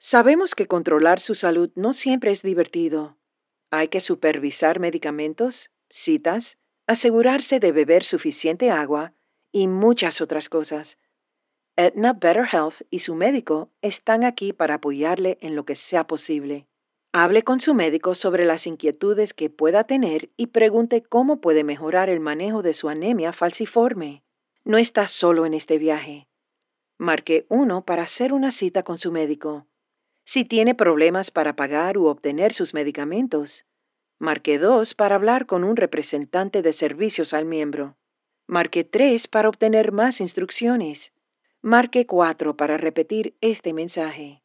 Sabemos que controlar su salud no siempre es divertido. Hay que supervisar medicamentos, citas, asegurarse de beber suficiente agua y muchas otras cosas. Aetna Better Health y su médico están aquí para apoyarle en lo que sea posible. Hable con su médico sobre las inquietudes que pueda tener y pregunte cómo puede mejorar el manejo de su anemia falciforme. No está solo en este viaje. Marque 1 para hacer una cita con su médico. Si tiene problemas para pagar u obtener sus medicamentos, marque 2 para hablar con un representante de servicios al miembro. Marque 3 para obtener más instrucciones. Marque 4 para repetir este mensaje.